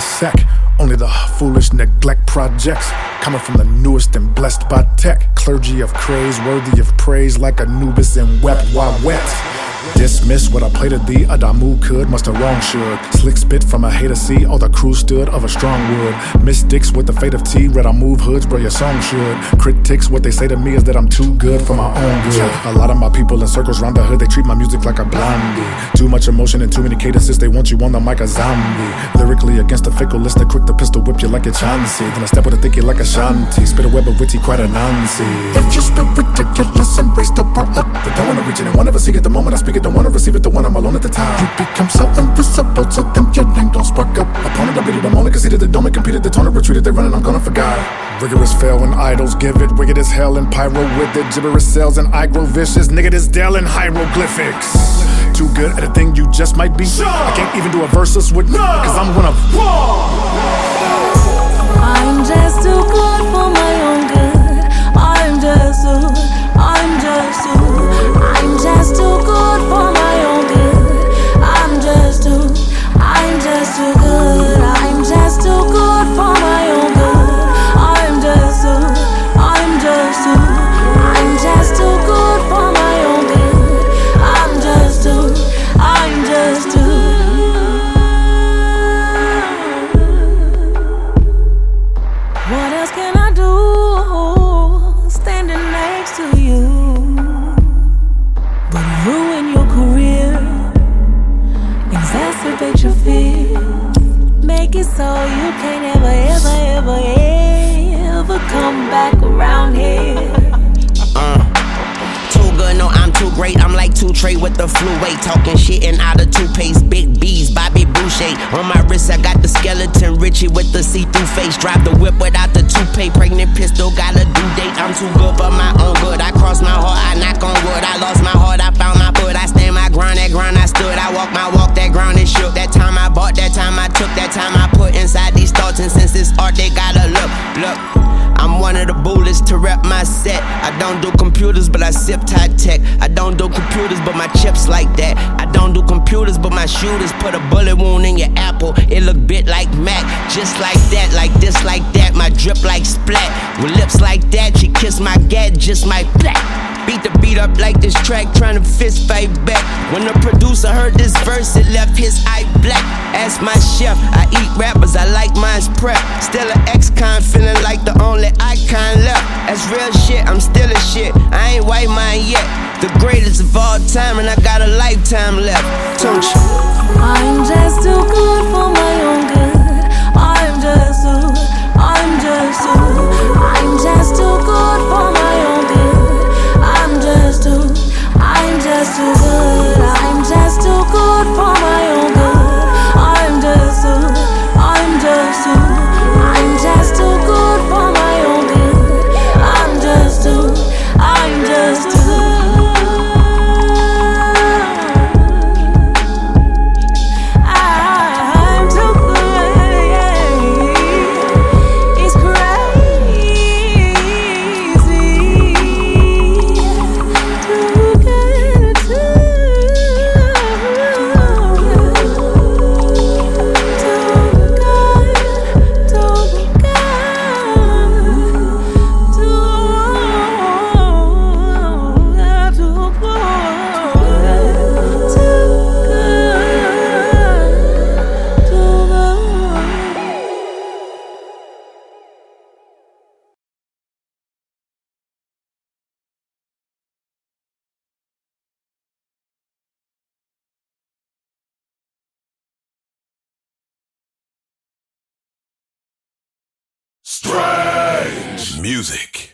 sec. Only the foolish neglect projects, coming from the newest and blessed by tech. Clergy of craze, worthy of praise, like Anubis and wept while wet. Dismiss what I played at thee, Adamu could, must have wrong should. Slick spit from a hater see, all the crew stood of a strong wood. Mystics with the fate of tea, read I move hoods, bro, your song should. Critics, what they say to me is that I'm too good for my own good. A lot of my people in circles round the hood, they treat my music like a blondie. Too much emotion and too many cadences, they want you on the mic a zombie. Lyrically against the fickle listener, quick to pistol whip you like a Chauncey. Then I step with a thicky like a Shanti, spit a web of witty, quite a Nancy. If you spit ridiculous and raise the bar up, but don't wanna reach it and won't ever see it the moment I speak it, don't wanna receive it, the one I'm alone at the time. You become so invisible, so then your name don't spark up. Opponent, I beat it, I'm only conceded, the dome competed, the tone retreated, they running, I'm gonna forget. Rigorous fail when idols give it, wicked as hell and pyro with it, gibberish cells and I grow vicious, nigga this Dell and hieroglyphics. Too good at a thing you just might be. I can't even do a versus with cause I'm one of I'm just too good for my own good. I'm just too good for my own good. I'm just too good. I'm just too good for my own good. I'm just too good for my own good. I'm just too. What else can I do standing next to you but ruin your career, exacerbate your fear, make it so you can't ever come back around here. Too good, no, I'm too great. I'm like 2 Trey with the flu weight. Talking shit and out of toothpaste. Big B's, Bobby Boucher. On my wrist, I got the skeleton Richie with the see-through face. Drive the whip without the toupee. Pregnant pistol, got a due date. I'm too good for my own good. I cross my heart, I knock on wood. I lost my heart, I found my foot. I stand my ground, that ground I stood. I walk my walk, that ground is shook. That time I bought, that time I took, that time I put inside these thoughts. And since it's art, they gotta look. I'm one of the bullets to rep my set. I don't do computers, but I sip tight tech. I don't do computers, but my chips like that. I don't do computers, but my shooters put a bullet wound in your apple. It look bit like Mac, just like that, like this, like that. My drip like splat. With lips like that, she kiss my gat, just my black. Beat the beat up like this track, trying to fist fight back. When the producer heard this verse, it left his eye black. Ask my chef, I eat rappers, I like mine's prep. Still an ex-con, feeling like the only icon left. That's real shit, I'm still a shit, I ain't white mine yet. The greatest of all time, and I got a lifetime left. Don't you? I'm just too good for my own good. I'm just too good for my own good. I'm just too good. I'm just too good for my own good. I'm just too good for my own good. I'm just too. Strange music.